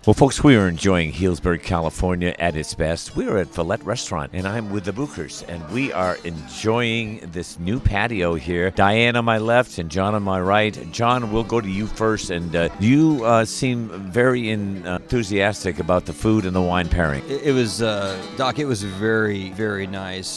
Well, folks, we are enjoying Healdsburg, California at its best. We are at Valette Restaurant, and I'm with the Bookers, and we are enjoying this new patio here. Diane on my left and John on my right. John, we'll go to you first, and you seem very enthusiastic about the food and the wine pairing. It was, Doc, it was very, very nice.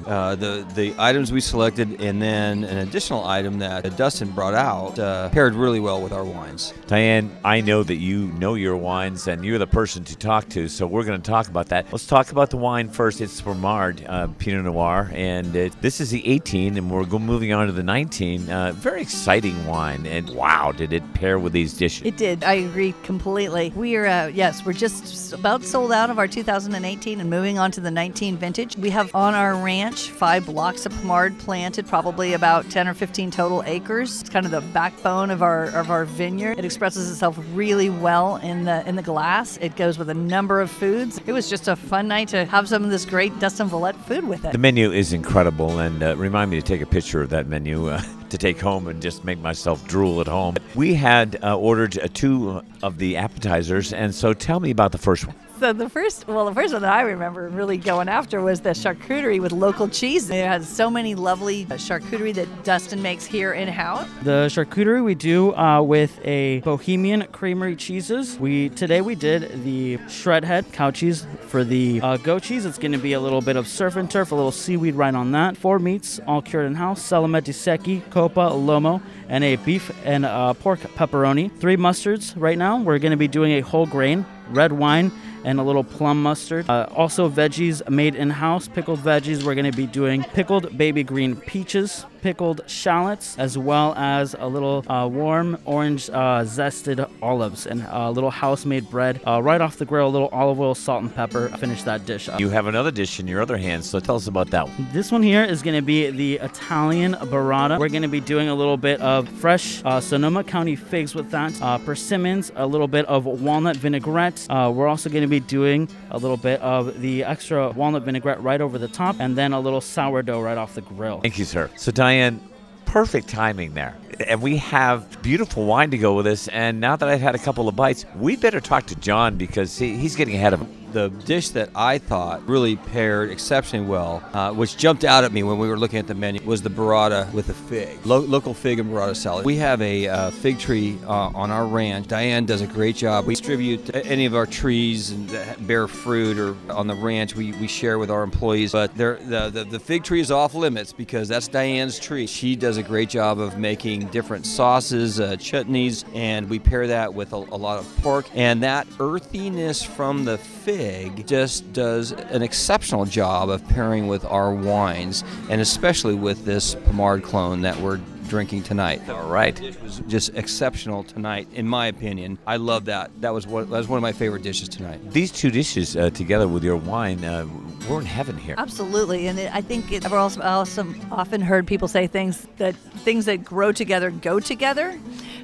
The items we selected, and then an additional item that Dustin brought out paired really well with our wines. Diane, I know that you know your wines, and you're the person to talk to, so we're going to talk about that. Let's talk about the wine first. It's Bremard Pinot Noir, and this is the 18, and we're moving on to the 19. Very exciting wine, and wow, did it pair with these dishes. It did. I agree completely. We're just about sold out of our 2018 and moving on to the 19 vintage. We have on our ranch 5 blocks of Bremard planted, probably about 10 or 15 total acres. It's kind of the backbone of our vineyard. It expresses itself really well in the glass. It goes with a number of foods. It was just a fun night to have some of this great Dustin Valette food with it. The menu is incredible, and remind me to take a picture of that menu to take home and just make myself drool at home. We had ordered 2 of the appetizers, and so tell me about the first one. So the first one that I remember really going after was the charcuterie with local cheese. It has so many lovely charcuterie that Dustin makes here in-house. The charcuterie we do with a Bohemian creamery cheeses. Today we did the shred head cow cheese. For the goat cheese, it's going to be a little bit of surf and turf, a little seaweed right on that. 4 meats, all cured in-house: Salamet di Secchi, Coppa, Lomo, and a beef and pork pepperoni. 3 mustards right now. We're going to be doing a whole grain, red wine, and a little plum mustard. Also veggies made in-house, pickled veggies. We're going to be doing pickled baby green peaches, pickled shallots, as well as a little warm orange zested olives, and a little house-made bread right off the grill, a little olive oil, salt, and pepper. Finish that dish up. You have another dish in your other hand, so tell us about that one. This one here is going to be the Italian burrata. We're going to be doing a little bit of fresh Sonoma County figs with that, persimmons, a little bit of walnut vinaigrette. We're also going to be doing a little bit of the extra walnut vinaigrette right over the top, and then a little sourdough right off the grill. Thank you, sir. So Diane, perfect timing there. And we have beautiful wine to go with this, and now that I've had a couple of bites, we better talk to John because he's getting ahead of him. The dish that I thought really paired exceptionally well, which jumped out at me when we were looking at the menu, was the burrata with the fig, local fig and burrata salad. We have a fig tree on our ranch. Diane does a great job. We distribute any of our trees that bear fruit or on the ranch. We share with our employees, but the fig tree is off limits because that's Diane's tree. She does a great job of making different sauces, chutneys, and we pair that with a lot of pork. And that earthiness from the fig just does an exceptional job of pairing with our wines, and especially with this Bremard clone that we're drinking tonight. All right. It was just exceptional tonight, in my opinion. I love that. That was one of my favorite dishes tonight. These 2 dishes together with your wine, we're in heaven here. Absolutely, and I think I've also often heard people say things that grow together go together.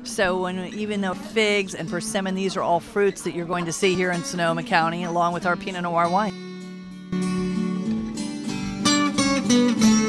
So even though figs and persimmon, these are all fruits that you're going to see here in Sonoma County, along with our Pinot Noir wine.